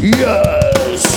Yes.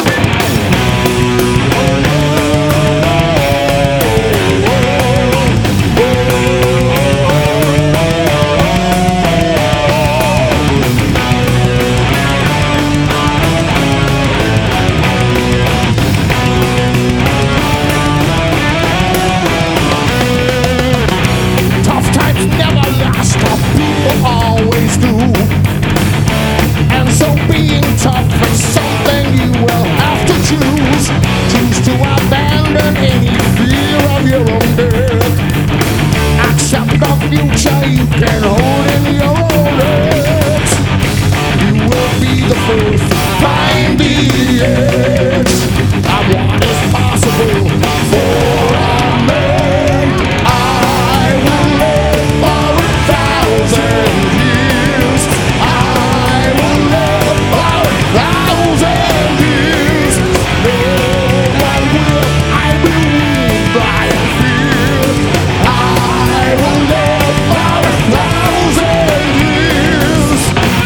Tough times never last, tough people always do. And so being tough is something you will have to choose. Choose to abandon any fear of your own death. Accept the future you can hold in your own hands. You will be the first to find the edge of what is possible for a man. I will live for 1,000 years. I will live for 1,000 years. No one will, I believe by fear. I will live for 1,000 years.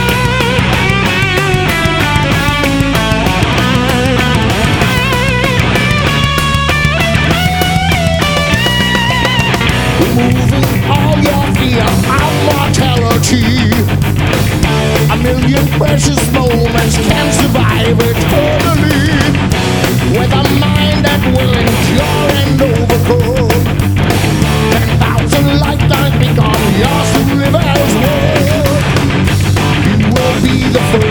Removing all your fear of mortality. A million precious moments can survive eternally. With a mind that will endure and overcome. 10,000 lifetimes become yours to live as well. You will be the first.